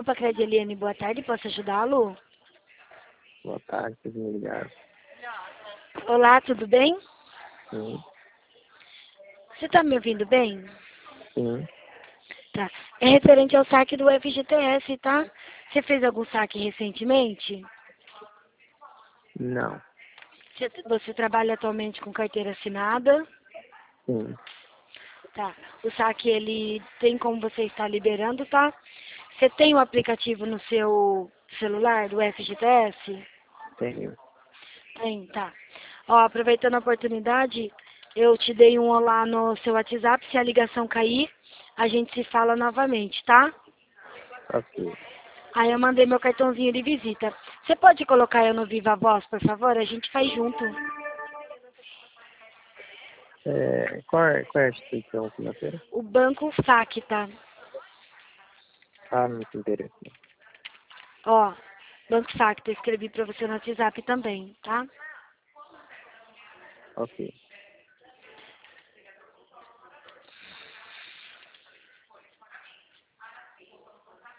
Opa, Cred Eliane, boa tarde, posso ajudá-lo? Boa tarde, vocês me ligaram. Olá, tudo bem? Sim, Você tá me ouvindo bem? sim, Tá. É referente ao saque do FGTS, tá? Você fez algum saque recentemente? não, Você trabalha atualmente com carteira assinada? sim, Tá. O saque, ele tem como você estar liberando, tá? Você tem o aplicativo no seu celular do FGTS? tenho. Tem, tá. Ó, aproveitando a oportunidade, eu te dei um olá no seu WhatsApp. Se a ligação cair, a gente se fala novamente, tá? Ok. Aí eu mandei meu cartãozinho de visita. Você pode colocar eu no Viva Voz, por favor? A gente faz junto. Qual é a instituição financeira? O Banco Saque, tá? Ah, não te interessa. Ó, Banco Saque, eu escrevi pra você no WhatsApp também, tá? Ok.